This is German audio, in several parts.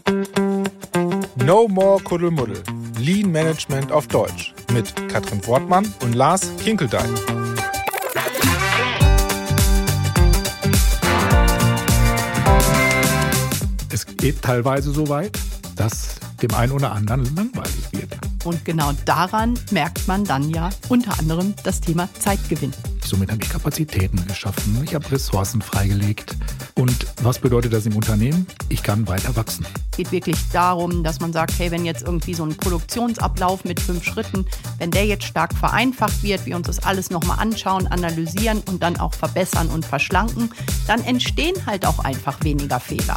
No more Kuddelmuddel. Lean Management auf Deutsch mit Katrin Wortmann und Lars Kinkeldein. Es geht teilweise so weit, dass dem einen oder anderen langweilig wird. Und genau daran merkt man dann ja unter anderem das Thema Zeitgewinn. Somit habe ich Kapazitäten geschaffen, ich habe Ressourcen freigelegt. Und was bedeutet das im Unternehmen? Ich kann weiter wachsen. Es geht wirklich darum, dass man sagt, hey, wenn jetzt irgendwie so ein Produktionsablauf mit 5 Schritten, wenn der jetzt stark vereinfacht wird, wir uns das alles nochmal anschauen, analysieren und dann auch verbessern und verschlanken, dann entstehen halt auch einfach weniger Fehler.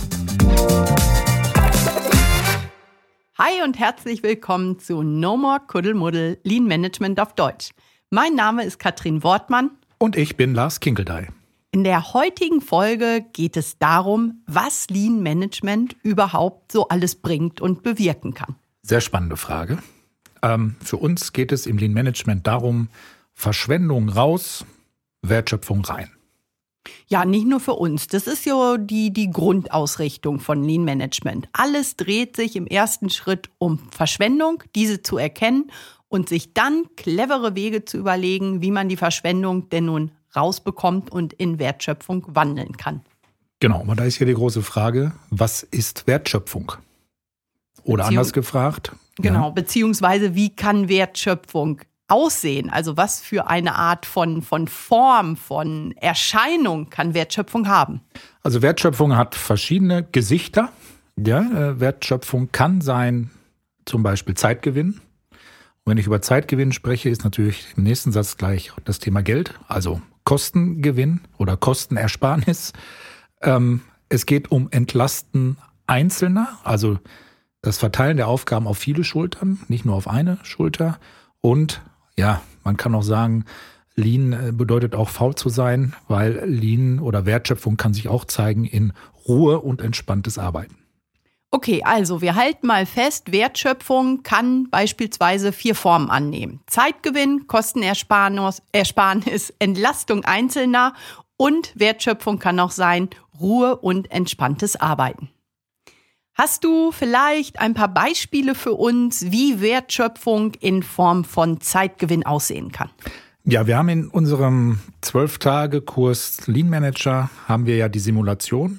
Hi und herzlich willkommen zu No More Kuddelmuddel Lean Management auf Deutsch. Mein Name ist Katrin Wortmann. Und ich bin Lars Kinkeldein. In der heutigen Folge geht es darum, was Lean Management überhaupt so alles bringt und bewirken kann. Sehr spannende Frage. Für uns geht es im Lean Management darum, Verschwendung raus, Wertschöpfung rein. Ja, nicht nur für uns. Das ist ja die Grundausrichtung von Lean Management. Alles dreht sich im ersten Schritt um Verschwendung, diese zu erkennen und sich dann clevere Wege zu überlegen, wie man die Verschwendung denn nun rausbekommt und in Wertschöpfung wandeln kann. Genau, aber da ist hier die große Frage, was ist Wertschöpfung? Oder anders gefragt. Genau, beziehungsweise wie kann Wertschöpfung aussehen? Also was für eine Art von Form, von Erscheinung kann Wertschöpfung haben? Also Wertschöpfung hat verschiedene Gesichter. Ja, Wertschöpfung kann sein zum Beispiel Zeitgewinn. Und wenn ich über Zeitgewinn spreche, ist natürlich im nächsten Satz gleich das Thema Geld, also Kostengewinn oder Kostenersparnis. Es geht um Entlasten Einzelner, also das Verteilen der Aufgaben auf viele Schultern, nicht nur auf eine Schulter. Und ja, man kann auch sagen, Lean bedeutet auch faul zu sein, weil Lean oder Wertschöpfung kann sich auch zeigen in Ruhe und entspanntes Arbeiten. Okay, also wir halten mal fest, Wertschöpfung kann beispielsweise 4 Formen annehmen. Zeitgewinn, Kostenersparnis, Entlastung Einzelner und Wertschöpfung kann auch sein Ruhe und entspanntes Arbeiten. Hast du vielleicht ein paar Beispiele für uns, wie Wertschöpfung in Form von Zeitgewinn aussehen kann? Ja, wir haben in unserem 12-Tage-Kurs Lean Manager haben wir ja die Simulation.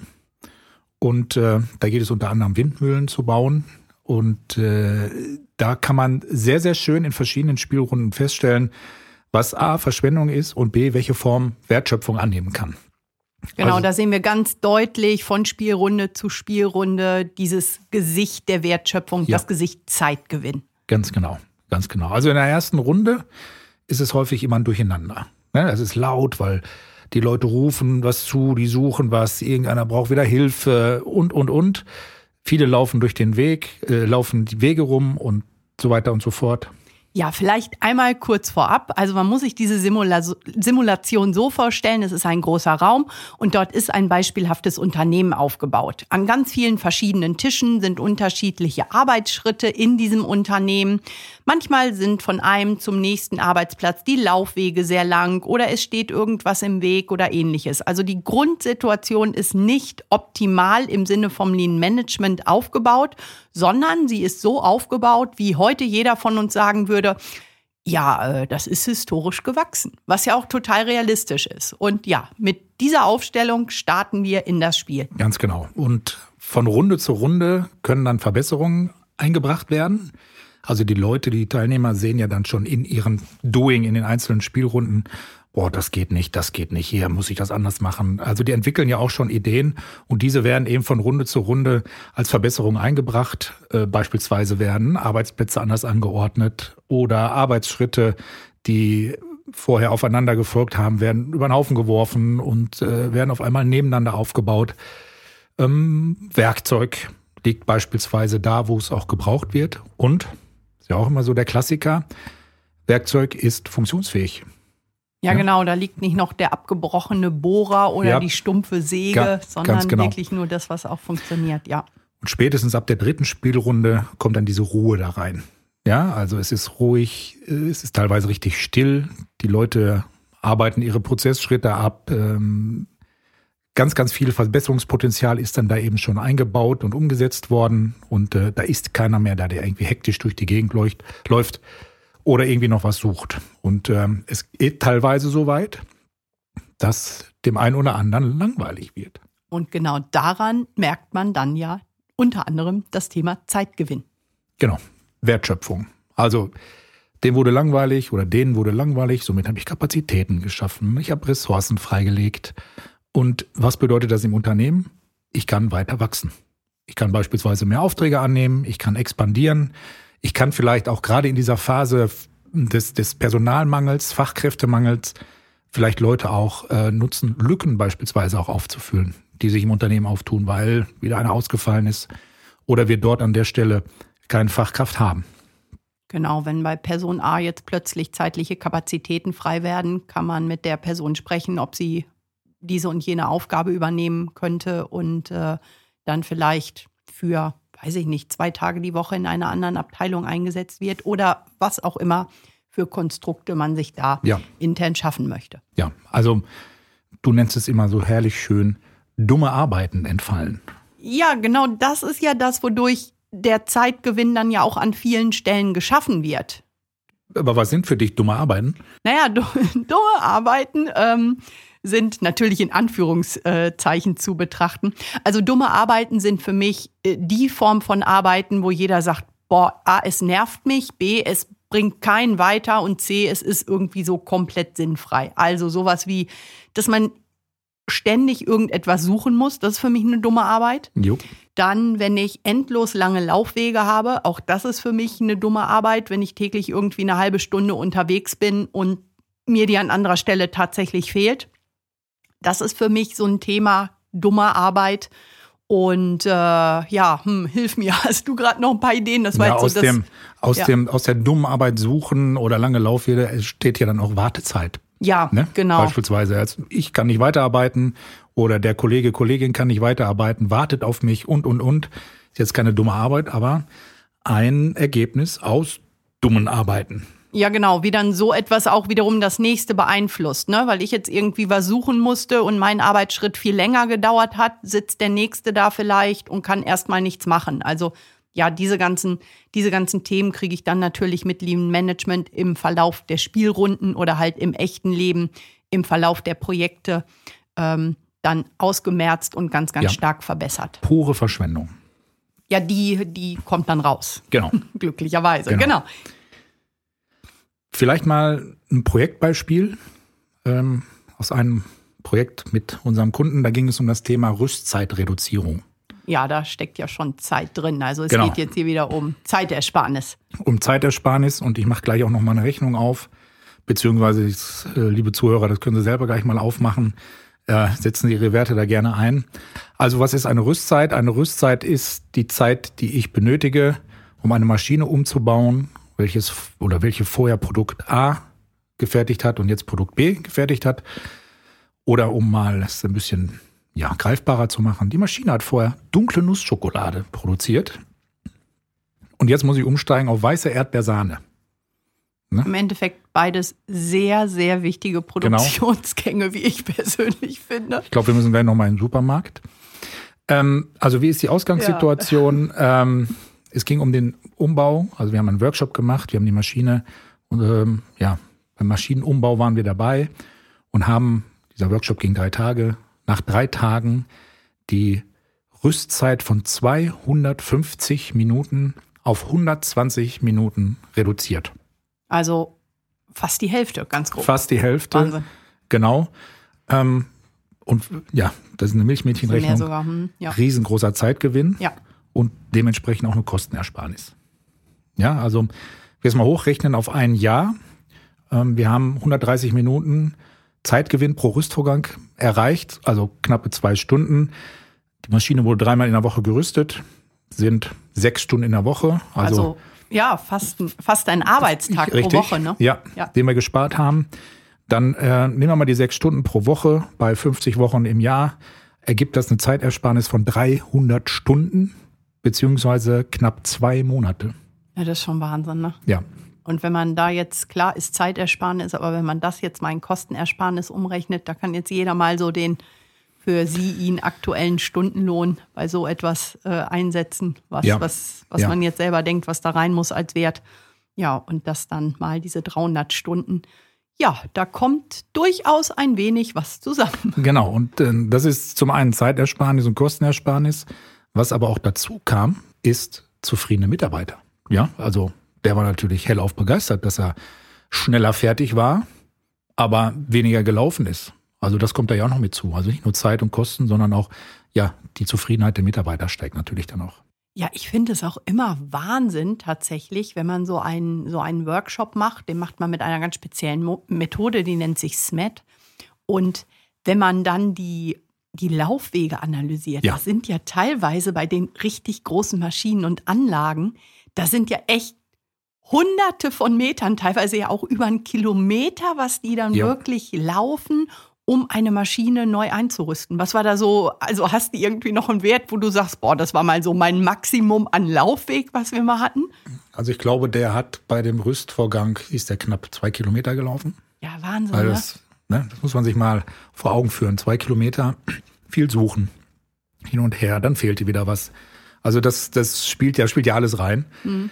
Und da geht es unter anderem Windmühlen zu bauen. Und da kann man sehr, sehr schön in verschiedenen Spielrunden feststellen, was A, Verschwendung ist und B, welche Form Wertschöpfung annehmen kann. Genau, da sehen wir ganz deutlich von Spielrunde zu Spielrunde dieses Gesicht der Wertschöpfung, ja. Das Gesicht Zeitgewinn. Ganz genau, ganz genau. Also in der ersten Runde ist es häufig immer ein Durcheinander. Es ist laut, weil die Leute rufen was zu, die suchen was, irgendeiner braucht wieder Hilfe und. Viele laufen durch den Weg, laufen die Wege rum und so weiter und so fort. Ja, vielleicht einmal kurz vorab. Also man muss sich diese Simulation so vorstellen, es ist ein großer Raum und dort ist ein beispielhaftes Unternehmen aufgebaut. An ganz vielen verschiedenen Tischen sind unterschiedliche Arbeitsschritte in diesem Unternehmen. Manchmal sind von einem zum nächsten Arbeitsplatz die Laufwege sehr lang oder es steht irgendwas im Weg oder ähnliches. Also die Grundsituation ist nicht optimal im Sinne vom Lean Management aufgebaut, sondern sie ist so aufgebaut, wie heute jeder von uns sagen würde, ja, das ist historisch gewachsen, was ja auch total realistisch ist. Und ja, mit dieser Aufstellung starten wir in das Spiel. Ganz genau. Und von Runde zu Runde können dann Verbesserungen eingebracht werden. Also die Leute, die Teilnehmer sehen ja dann schon in ihrem Doing, in den einzelnen Spielrunden, das geht nicht, hier muss ich das anders machen. Also die entwickeln ja auch schon Ideen und diese werden eben von Runde zu Runde als Verbesserung eingebracht. Beispielsweise werden Arbeitsplätze anders angeordnet oder Arbeitsschritte, die vorher aufeinander gefolgt haben, werden über den Haufen geworfen und werden auf einmal nebeneinander aufgebaut. Werkzeug liegt beispielsweise da, wo es auch gebraucht wird und, ist ja auch immer so der Klassiker, Werkzeug ist funktionsfähig. Ja, genau, da liegt nicht noch der abgebrochene Bohrer oder die stumpfe Säge, sondern wirklich nur das, was auch funktioniert, ja. Und spätestens ab der 3. Spielrunde kommt dann diese Ruhe da rein. Ja, also es ist ruhig, es ist teilweise richtig still, die Leute arbeiten ihre Prozessschritte ab, Ganz, ganz viel Verbesserungspotenzial ist dann da eben schon eingebaut und umgesetzt worden. Und da ist keiner mehr da, der irgendwie hektisch durch die Gegend läuft oder irgendwie noch was sucht. Und es geht teilweise so weit, dass dem einen oder anderen langweilig wird. Und genau daran merkt man dann ja unter anderem das Thema Zeitgewinn. Genau, Wertschöpfung. Also dem wurde langweilig oder denen wurde langweilig, somit habe ich Kapazitäten geschaffen, ich habe Ressourcen freigelegt. Und was bedeutet das im Unternehmen? Ich kann weiter wachsen. Ich kann beispielsweise mehr Aufträge annehmen, ich kann expandieren, ich kann vielleicht auch gerade in dieser Phase des Personalmangels, Fachkräftemangels, vielleicht Leute auch nutzen, Lücken beispielsweise auch aufzufüllen, die sich im Unternehmen auftun, weil wieder einer ausgefallen ist oder wir dort an der Stelle keine Fachkraft haben. Genau, wenn bei Person A jetzt plötzlich zeitliche Kapazitäten frei werden, kann man mit der Person sprechen, ob sie diese und jene Aufgabe übernehmen könnte und dann vielleicht für, weiß ich nicht, 2 Tage die Woche in einer anderen Abteilung eingesetzt wird oder was auch immer für Konstrukte man sich da intern schaffen möchte. Ja, also du nennst es immer so herrlich schön, dumme Arbeiten entfallen. Ja, genau, das ist ja das, wodurch der Zeitgewinn dann ja auch an vielen Stellen geschaffen wird. Aber was sind für dich dumme Arbeiten? Naja, dumme Arbeiten sind natürlich in Anführungszeichen zu betrachten. Also dumme Arbeiten sind für mich die Form von Arbeiten, wo jeder sagt, boah, A, es nervt mich, B, es bringt keinen weiter und C, es ist irgendwie so komplett sinnfrei. Also sowas wie, dass man ständig irgendetwas suchen muss, das ist für mich eine dumme Arbeit. Jo. Dann, wenn ich endlos lange Laufwege habe, auch das ist für mich eine dumme Arbeit, wenn ich täglich irgendwie eine halbe Stunde unterwegs bin und mir die an anderer Stelle tatsächlich fehlt. Das ist für mich so ein Thema dummer Arbeit. Und hilf mir, hast du gerade noch ein paar Ideen? Das war ja, jetzt so aus der dummen Arbeit suchen oder lange Laufwege steht ja dann auch Wartezeit. Ja, ne? Genau. Beispielsweise, ich kann nicht weiterarbeiten oder der Kollegin kann nicht weiterarbeiten, wartet auf mich und. Ist jetzt keine dumme Arbeit, aber ein Ergebnis aus dummen Arbeiten. Ja, genau, wie dann so etwas auch wiederum das nächste beeinflusst, ne? Weil ich jetzt irgendwie was suchen musste und mein Arbeitsschritt viel länger gedauert hat, sitzt der Nächste da vielleicht und kann erstmal nichts machen. Also ja, diese ganzen Themen kriege ich dann natürlich mit Lean Management im Verlauf der Spielrunden oder halt im echten Leben, im Verlauf der Projekte dann ausgemerzt und ganz stark verbessert. Pure Verschwendung. Ja, die kommt dann raus. Genau. Glücklicherweise, genau. Vielleicht mal ein Projektbeispiel aus einem Projekt mit unserem Kunden. Da ging es um das Thema Rüstzeitreduzierung. Ja, da steckt ja schon Zeit drin. Also es geht jetzt hier wieder um Zeitersparnis. Um Zeitersparnis und ich mache gleich auch noch mal eine Rechnung auf. Beziehungsweise, liebe Zuhörer, das können Sie selber gleich mal aufmachen. Setzen Sie Ihre Werte da gerne ein. Also was ist eine Rüstzeit? Eine Rüstzeit ist die Zeit, die ich benötige, um eine Maschine umzubauen, welche vorher Produkt A gefertigt hat und jetzt Produkt B gefertigt hat. Oder um mal es ein bisschen greifbarer zu machen. Die Maschine hat vorher dunkle Nussschokolade produziert und jetzt muss ich umsteigen auf weiße Erdbeersahne. Ne? Im Endeffekt beides sehr, sehr wichtige Produktionsgänge, wie ich persönlich finde. Ich glaube, wir müssen gleich nochmal in den Supermarkt. Also wie ist die Ausgangssituation? Ja. Es ging um den Umbau. Also wir haben einen Workshop gemacht, wir haben die Maschine und beim Maschinenumbau waren wir dabei und dieser Workshop ging 3 Tage, nach 3 Tagen die Rüstzeit von 250 Minuten auf 120 Minuten reduziert. Also fast die Hälfte, ganz grob. Fast die Hälfte, Wahnsinn. Genau. Und das ist eine Milchmädchenrechnung. Mehr sogar, Riesengroßer Zeitgewinn und dementsprechend auch eine Kostenersparnis. Ja, also wir es mal hochrechnen auf ein Jahr. Wir haben 130 Minuten Zeitgewinn pro Rüstvorgang erreicht, also knappe 2 Stunden. Die Maschine wurde 3-mal in der Woche gerüstet, sind 6 Stunden in der Woche. Also fast ein Arbeitstag pro Woche, ne? Ja, den wir gespart haben. Dann nehmen wir mal die 6 Stunden pro Woche bei 50 Wochen im Jahr. Ergibt das eine Zeitersparnis von 300 Stunden, beziehungsweise knapp 2 Monate. Ja, das ist schon Wahnsinn, ne? Ja. Und wenn man da jetzt, klar ist Zeitersparnis, aber wenn man das jetzt mal in Kostenersparnis umrechnet, da kann jetzt jeder mal so den für Sie Ihren aktuellen Stundenlohn bei so etwas einsetzen, was man jetzt selber denkt, was da rein muss als Wert. Ja, und das dann mal diese 300 Stunden. Ja, da kommt durchaus ein wenig was zusammen. Genau, und das ist zum einen Zeitersparnis und Kostenersparnis. Was aber auch dazu kam, ist zufriedene Mitarbeiter. Ja, also der war natürlich hellauf begeistert, dass er schneller fertig war, aber weniger gelaufen ist. Also das kommt da ja auch noch mit zu. Also nicht nur Zeit und Kosten, sondern auch die Zufriedenheit der Mitarbeiter steigt natürlich dann auch. Ja, ich finde es auch immer Wahnsinn tatsächlich, wenn man so einen Workshop macht, den macht man mit einer ganz speziellen Methode, die nennt sich SMAT. Und wenn man dann die Laufwege analysiert, das sind ja teilweise bei den richtig großen Maschinen und Anlagen, das sind ja echt Hunderte von Metern, teilweise ja auch über 1 Kilometer, was die dann wirklich laufen, um eine Maschine neu einzurüsten. Was war da so, also hast du irgendwie noch einen Wert, wo du sagst, boah, das war mal so mein Maximum an Laufweg, was wir mal hatten? Also ich glaube, der hat bei dem Rüstvorgang, ist der knapp 2 Kilometer gelaufen. Ja, Wahnsinn, weil das muss man sich mal vor Augen führen. 2 Kilometer, viel suchen, hin und her, dann fehlte wieder was. Also das spielt ja alles rein. Mhm.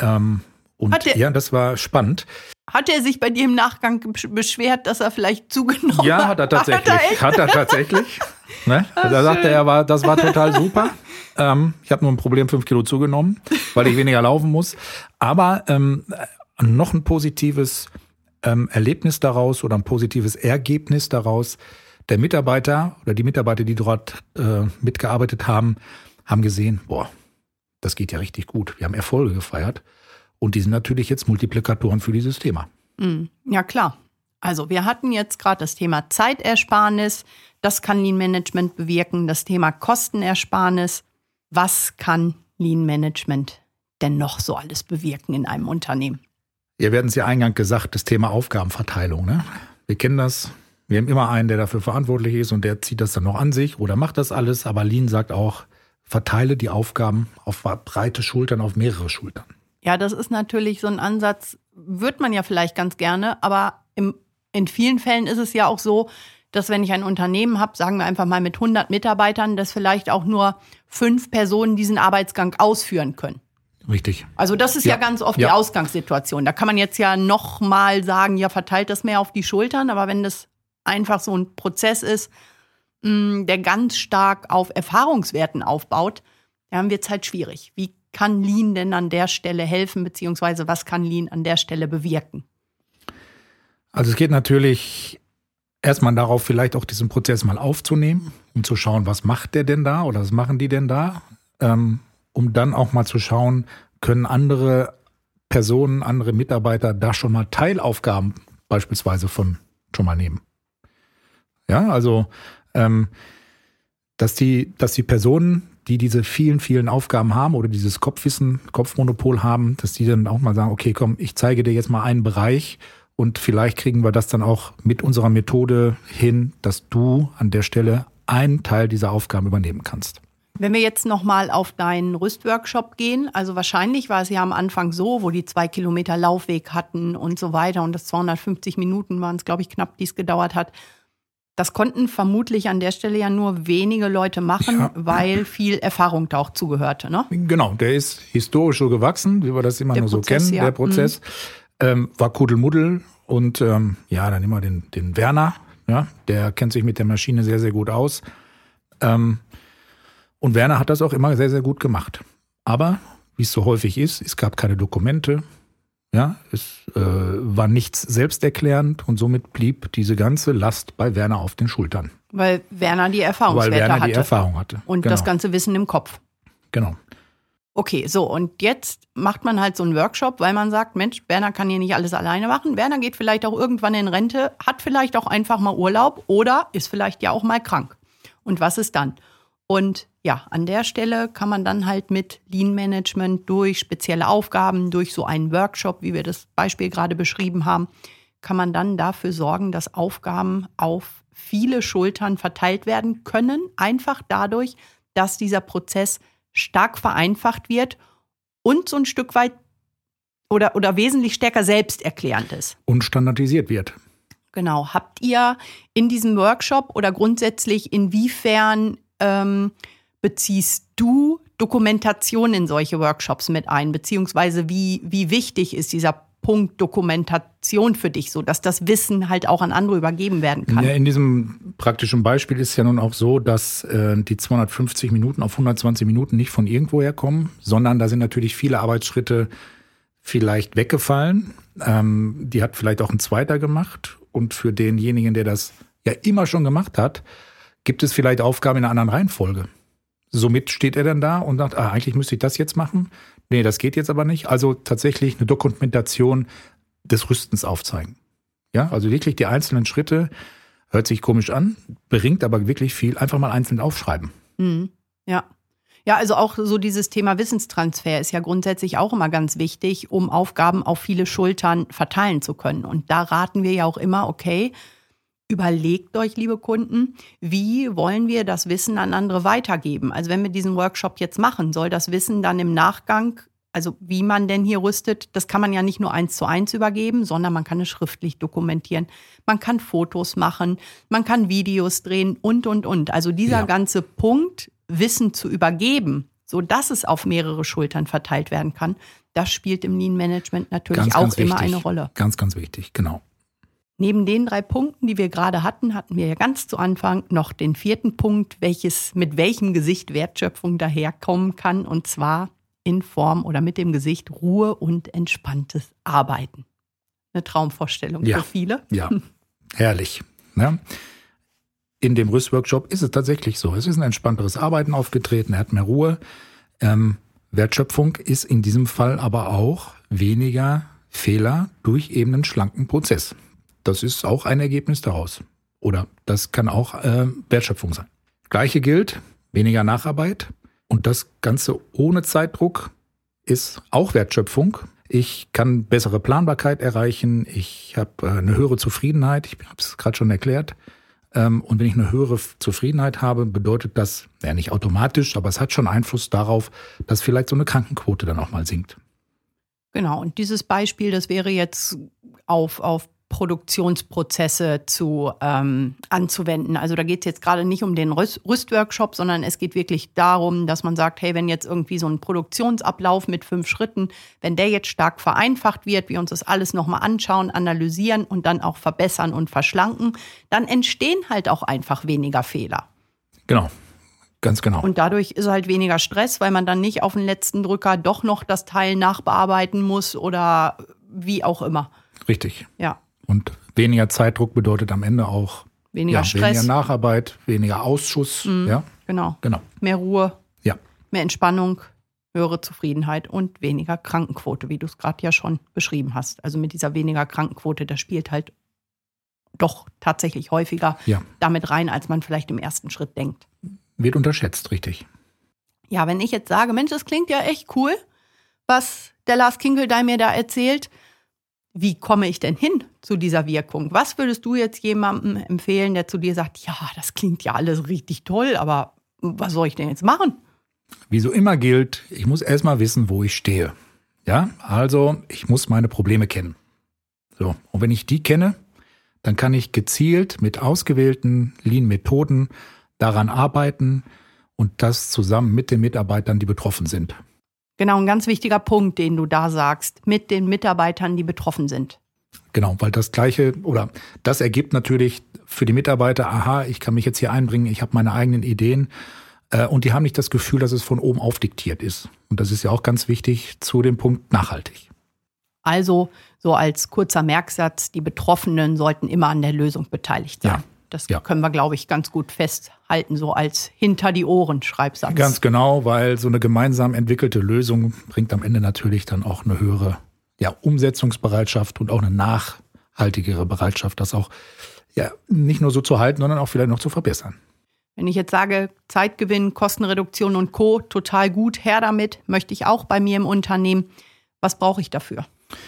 Das war spannend. Hat er sich bei dir im Nachgang beschwert, dass er vielleicht zugenommen hat? Ja, hat er tatsächlich. Ne? Da sagte er, das war total super. Ich habe nur ein Problem, 5 Kilo zugenommen, weil ich weniger laufen muss. Aber noch ein positives Erlebnis daraus oder ein positives Ergebnis daraus. Der Mitarbeiter oder die Mitarbeiter, die dort mitgearbeitet haben, haben gesehen, boah, das geht ja richtig gut. Wir haben Erfolge gefeiert. Und die sind natürlich jetzt Multiplikatoren für dieses Thema. Ja, klar. Also wir hatten jetzt gerade das Thema Zeitersparnis. Das kann Lean Management bewirken. Das Thema Kostenersparnis. Was kann Lean Management denn noch so alles bewirken in einem Unternehmen? Ja, wir hatten es ja eingangs gesagt, das Thema Aufgabenverteilung. Ne? Wir kennen das. Wir haben immer einen, der dafür verantwortlich ist und der zieht das dann noch an sich oder macht das alles. Aber Lean sagt auch, verteile die Aufgaben auf breite Schultern, auf mehrere Schultern. Ja, das ist natürlich so ein Ansatz, wird man ja vielleicht ganz gerne, aber in vielen Fällen ist es ja auch so, dass wenn ich ein Unternehmen habe, sagen wir einfach mal mit 100 Mitarbeitern, dass vielleicht auch nur 5 Personen diesen Arbeitsgang ausführen können. Richtig. Also das ist ja ganz oft die Ausgangssituation. Da kann man jetzt ja noch mal sagen, ja, verteilt das mehr auf die Schultern, aber wenn das einfach so ein Prozess ist, der ganz stark auf Erfahrungswerten aufbaut, dann wird es halt schwierig. Wie kann Lean denn an der Stelle helfen, beziehungsweise was kann Lean an der Stelle bewirken? Also es geht natürlich erstmal darauf, vielleicht auch diesen Prozess mal aufzunehmen, um zu schauen, was macht der denn da oder was machen die denn da, um dann auch mal zu schauen, können andere Personen, andere Mitarbeiter da schon mal Teilaufgaben beispielsweise von schon mal nehmen. Ja, also dass die Personen, die diese vielen, vielen Aufgaben haben oder dieses Kopfmonopol haben, dass die dann auch mal sagen, okay, komm, ich zeige dir jetzt mal einen Bereich und vielleicht kriegen wir das dann auch mit unserer Methode hin, dass du an der Stelle einen Teil dieser Aufgaben übernehmen kannst. Wenn wir jetzt nochmal auf deinen Rüstworkshop gehen, also wahrscheinlich war es ja am Anfang so, wo die 2 Kilometer Laufweg hatten und so weiter und das 250 Minuten waren es, glaube ich, knapp, die es gedauert hat. Das konnten vermutlich an der Stelle ja nur wenige Leute machen, weil viel Erfahrung da auch zugehörte, ne? Genau, der ist historisch so gewachsen, wie wir das immer nur so kennen, der Prozess. War Kuddelmuddel und dann immer den Werner, ja, der kennt sich mit der Maschine sehr, sehr gut aus. Und Werner hat das auch immer sehr, sehr gut gemacht. Aber, wie es so häufig ist, es gab keine Dokumente. Ja, es war nichts selbsterklärend und somit blieb diese ganze Last bei Werner auf den Schultern. Weil Werner die Erfahrungswerte hatte. Die Erfahrung hatte. Und das ganze Wissen im Kopf. Genau. Okay, so und jetzt macht man halt so einen Workshop, weil man sagt, Mensch, Werner kann hier nicht alles alleine machen. Werner geht vielleicht auch irgendwann in Rente, hat vielleicht auch einfach mal Urlaub oder ist vielleicht ja auch mal krank. Und was ist dann? Und ja, an der Stelle kann man dann halt mit Lean Management durch spezielle Aufgaben, durch so einen Workshop, wie wir das Beispiel gerade beschrieben haben, kann man dann dafür sorgen, dass Aufgaben auf viele Schultern verteilt werden können. Einfach dadurch, dass dieser Prozess stark vereinfacht wird und so ein Stück weit oder wesentlich stärker selbsterklärend ist. Und standardisiert wird. Genau. Habt ihr in diesem Workshop oder grundsätzlich inwiefern beziehst du Dokumentation in solche Workshops mit ein? Beziehungsweise wie wichtig ist dieser Punkt Dokumentation für dich, so dass das Wissen halt auch an andere übergeben werden kann? Ja, in diesem praktischen Beispiel ist es ja nun auch so, dass die 250 Minuten auf 120 Minuten nicht von irgendwoher kommen, sondern da sind natürlich viele Arbeitsschritte vielleicht weggefallen. Die hat vielleicht auch ein zweiter gemacht. Und für denjenigen, der das ja immer schon gemacht hat, gibt es vielleicht Aufgaben in einer anderen Reihenfolge. Somit steht er dann da und sagt, eigentlich müsste ich das jetzt machen. Nee, das geht jetzt aber nicht. Also tatsächlich eine Dokumentation des Rüstens aufzeigen. Ja, also wirklich die einzelnen Schritte, hört sich komisch an, bringt aber wirklich viel. Einfach mal einzeln aufschreiben. Mhm. Ja. Ja, also auch so dieses Thema Wissenstransfer ist ja grundsätzlich auch immer ganz wichtig, um Aufgaben auf viele Schultern verteilen zu können. Und da raten wir ja auch immer, okay, überlegt euch, liebe Kunden, wie wollen wir das Wissen an andere weitergeben? Also wenn wir diesen Workshop jetzt machen, soll das Wissen dann im Nachgang, also wie man denn hier rüstet, das kann man ja nicht nur 1:1 übergeben, sondern man kann es schriftlich dokumentieren. Man kann Fotos machen, man kann Videos drehen und. Also dieser ganze Punkt, Wissen zu übergeben, sodass es auf mehrere Schultern verteilt werden kann, das spielt im Lean Management natürlich ganz immer eine Rolle. Ganz, ganz wichtig, genau. Neben den 3 Punkten, die wir gerade hatten wir ja ganz zu Anfang noch den 4. Punkt, mit welchem Gesicht Wertschöpfung daherkommen kann, und zwar in Form oder mit dem Gesicht Ruhe und entspanntes Arbeiten. Eine Traumvorstellung für viele. Ja, herrlich. Ja. In dem Rüstworkshop ist es tatsächlich so. Es ist ein entspannteres Arbeiten aufgetreten, er hat mehr Ruhe. Wertschöpfung ist in diesem Fall aber auch weniger Fehler durch eben einen schlanken Prozess. Das ist auch ein Ergebnis daraus. Oder das kann auch Wertschöpfung sein. Gleiche gilt, weniger Nacharbeit. Und das Ganze ohne Zeitdruck ist auch Wertschöpfung. Ich kann bessere Planbarkeit erreichen. Ich habe eine höhere Zufriedenheit. Ich habe es gerade schon erklärt. Und wenn ich eine höhere Zufriedenheit habe, bedeutet das, ja nicht automatisch, aber es hat schon Einfluss darauf, dass vielleicht so eine Krankenquote dann auch mal sinkt. Genau, und dieses Beispiel, das wäre jetzt auf Produktionsprozesse anzuwenden. Also da geht es jetzt gerade nicht um den Rüstworkshop, sondern es geht wirklich darum, dass man sagt, hey, wenn jetzt irgendwie so ein Produktionsablauf mit 5 Schritten, wenn der jetzt stark vereinfacht wird, wir uns das alles nochmal anschauen, analysieren und dann auch verbessern und verschlanken, dann entstehen halt auch einfach weniger Fehler. Genau, ganz genau. Und dadurch ist halt weniger Stress, weil man dann nicht auf den letzten Drücker doch noch das Teil nachbearbeiten muss oder wie auch immer. Richtig. Ja. Und weniger Zeitdruck bedeutet am Ende auch weniger Stress, weniger Nacharbeit, weniger Ausschuss. Ja? Genau. Genau. Mehr Ruhe, Ja. mehr Entspannung, höhere Zufriedenheit und weniger Krankenquote, wie du es gerade ja schon beschrieben hast. Also mit dieser weniger Krankenquote, das spielt halt doch tatsächlich häufiger damit rein, als man vielleicht im ersten Schritt denkt. Wird unterschätzt, richtig. Ja, wenn ich jetzt sage, Mensch, das klingt ja echt cool, was der Lars Kinkeldein mir da erzählt, wie komme ich denn hin zu dieser Wirkung? Was würdest du jetzt jemandem empfehlen, der zu dir sagt, ja, das klingt ja alles richtig toll, aber was soll ich denn jetzt machen? Wie so immer gilt, ich muss erstmal wissen, wo ich stehe. Ja, also ich muss meine Probleme kennen. So, und wenn ich die kenne, dann kann ich gezielt mit ausgewählten Lean-Methoden daran arbeiten und das zusammen mit den Mitarbeitern, die betroffen sind. Genau, ein ganz wichtiger Punkt, den du da sagst, mit den Mitarbeitern, die betroffen sind. Genau, weil das Gleiche oder das ergibt natürlich für die Mitarbeiter, aha, ich kann mich jetzt hier einbringen, ich habe meine eigenen Ideen und die haben nicht das Gefühl, dass es von oben aufdiktiert ist. Und das ist ja auch ganz wichtig zu dem Punkt nachhaltig. Also so als kurzer Merksatz, die Betroffenen sollten immer an der Lösung beteiligt sein. Ja. Das können wir, glaube ich, ganz gut festhalten, so als Hinter-die-Ohren-Schreibsatz. Ganz genau, weil so eine gemeinsam entwickelte Lösung bringt am Ende natürlich dann auch eine höhere Umsetzungsbereitschaft und auch eine nachhaltigere Bereitschaft, das auch nicht nur so zu halten, sondern auch vielleicht noch zu verbessern. Wenn ich jetzt sage, Zeitgewinn, Kostenreduktion und Co., total gut, her damit, möchte ich auch bei mir im Unternehmen. Was brauche ich dafür?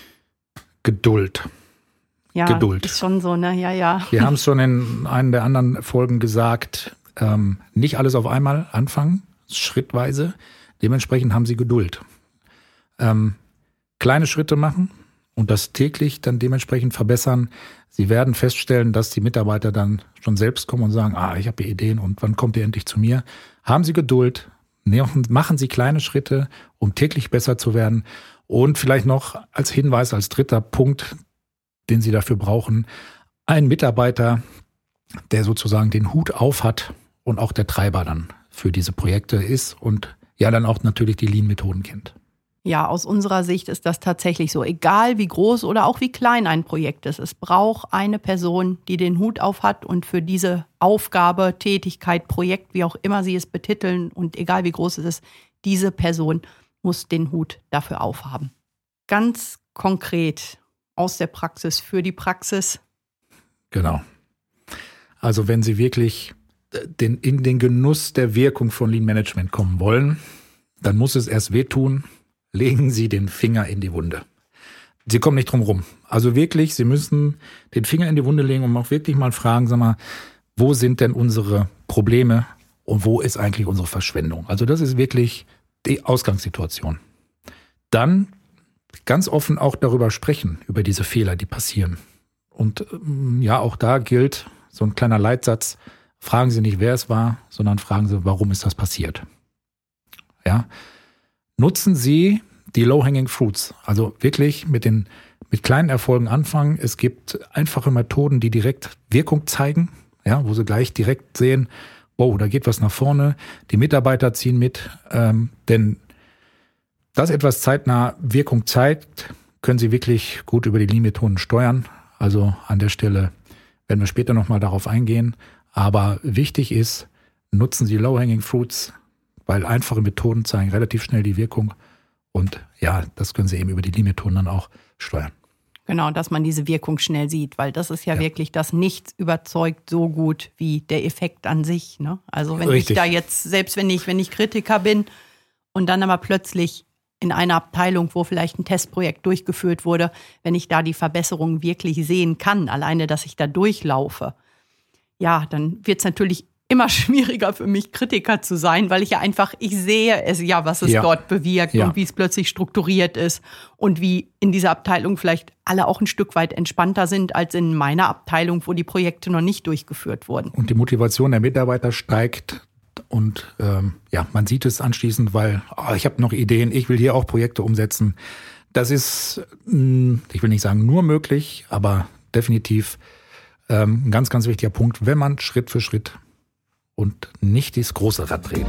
Geduld. Ja, Geduld. Ist schon so, ne? Ja. Wir haben es schon in einer der anderen Folgen gesagt, nicht alles auf einmal anfangen, schrittweise. Dementsprechend haben Sie Geduld. Kleine Schritte machen und das täglich dann dementsprechend verbessern. Sie werden feststellen, dass die Mitarbeiter dann schon selbst kommen und sagen, ich habe hier Ideen und wann kommt ihr endlich zu mir? Haben Sie Geduld, machen Sie kleine Schritte, um täglich besser zu werden. Und vielleicht noch als Hinweis, als dritter Punkt, den Sie dafür brauchen, ein Mitarbeiter, der sozusagen den Hut auf hat und auch der Treiber dann für diese Projekte ist und ja dann auch natürlich die Lean-Methoden kennt. Ja, aus unserer Sicht ist das tatsächlich so. Egal wie groß oder auch wie klein ein Projekt ist. Es braucht eine Person, die den Hut auf hat und für diese Aufgabe, Tätigkeit, Projekt, wie auch immer Sie es betiteln und egal wie groß es ist, diese Person muss den Hut dafür aufhaben. Ganz konkret aus der Praxis für die Praxis. Genau. Also wenn Sie wirklich in den Genuss der Wirkung von Lean Management kommen wollen, dann muss es erst wehtun. Legen Sie den Finger in die Wunde. Sie kommen nicht drum rum. Also wirklich, Sie müssen den Finger in die Wunde legen und auch wirklich mal fragen, sag mal, wo sind denn unsere Probleme und wo ist eigentlich unsere Verschwendung? Also das ist wirklich die Ausgangssituation. Dann ganz offen auch darüber sprechen, über diese Fehler, die passieren. Und ja, auch da gilt so ein kleiner Leitsatz, fragen Sie nicht, wer es war, sondern fragen Sie, warum ist das passiert? Ja. Nutzen Sie die Low-Hanging Fruits, also wirklich mit kleinen Erfolgen anfangen. Es gibt einfache Methoden, die direkt Wirkung zeigen, ja, wo Sie gleich direkt sehen, wow, da geht was nach vorne. Die Mitarbeiter ziehen mit, denn dass etwas zeitnah Wirkung zeigt, können Sie wirklich gut über die Lean-Methoden steuern. Also an der Stelle werden wir später nochmal darauf eingehen. Aber wichtig ist, nutzen Sie Low-Hanging Fruits, weil einfache Methoden zeigen relativ schnell die Wirkung. Und ja, das können Sie eben über die Lean-Methoden dann auch steuern. Genau, dass man diese Wirkung schnell sieht, weil das ist ja wirklich, das nichts überzeugt so gut wie der Effekt an sich. Ne? Also wenn ich da jetzt, selbst wenn ich Kritiker bin und dann aber plötzlich in einer Abteilung, wo vielleicht ein Testprojekt durchgeführt wurde, wenn ich da die Verbesserung wirklich sehen kann, alleine, dass ich da durchlaufe, ja, dann wird es natürlich immer schwieriger für mich, Kritiker zu sein, weil ich sehe es ja, was es dort bewirkt und wie es plötzlich strukturiert ist und wie in dieser Abteilung vielleicht alle auch ein Stück weit entspannter sind als in meiner Abteilung, wo die Projekte noch nicht durchgeführt wurden. Und die Motivation der Mitarbeiter steigt und man sieht es anschließend, weil ich habe noch Ideen, ich will hier auch Projekte umsetzen. Das ist, ich will nicht sagen nur möglich, aber definitiv ein ganz, ganz wichtiger Punkt, wenn man Schritt für Schritt und nicht das große Rad dreht.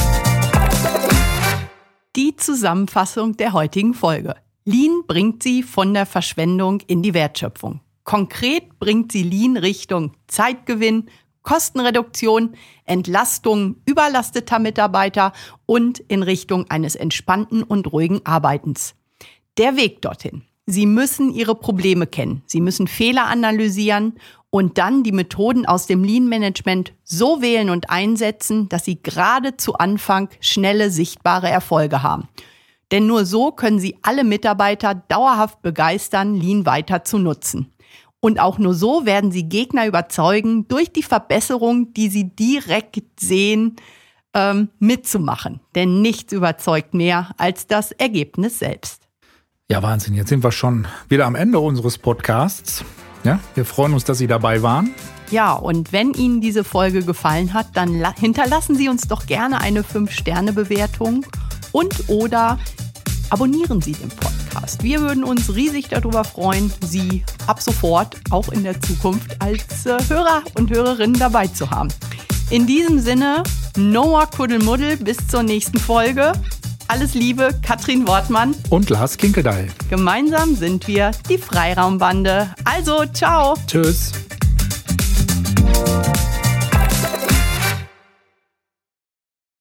Die Zusammenfassung der heutigen Folge. Lean bringt Sie von der Verschwendung in die Wertschöpfung. Konkret bringt Sie Lean Richtung Zeitgewinn, Kostenreduktion, Entlastung überlasteter Mitarbeiter und in Richtung eines entspannten und ruhigen Arbeitens. Der Weg dorthin. Sie müssen Ihre Probleme kennen. Sie müssen Fehler analysieren und dann die Methoden aus dem Lean-Management so wählen und einsetzen, dass Sie gerade zu Anfang schnelle, sichtbare Erfolge haben. Denn nur so können Sie alle Mitarbeiter dauerhaft begeistern, Lean weiter zu nutzen. Und auch nur so werden Sie Gegner überzeugen, durch die Verbesserung, die Sie direkt sehen, mitzumachen. Denn nichts überzeugt mehr als das Ergebnis selbst. Ja, Wahnsinn. Jetzt sind wir schon wieder am Ende unseres Podcasts. Ja, wir freuen uns, dass Sie dabei waren. Ja, und wenn Ihnen diese Folge gefallen hat, dann hinterlassen Sie uns doch gerne eine 5-Sterne-Bewertung oder abonnieren Sie den Podcast. Wir würden uns riesig darüber freuen, Sie ab sofort auch in der Zukunft als Hörer und Hörerinnen dabei zu haben. In diesem Sinne, no more Kuddelmuddel, bis zur nächsten Folge. Alles Liebe, Katrin Wortmann und Lars Kinkeldahl. Gemeinsam sind wir die Freiraumbande. Also, ciao. Tschüss.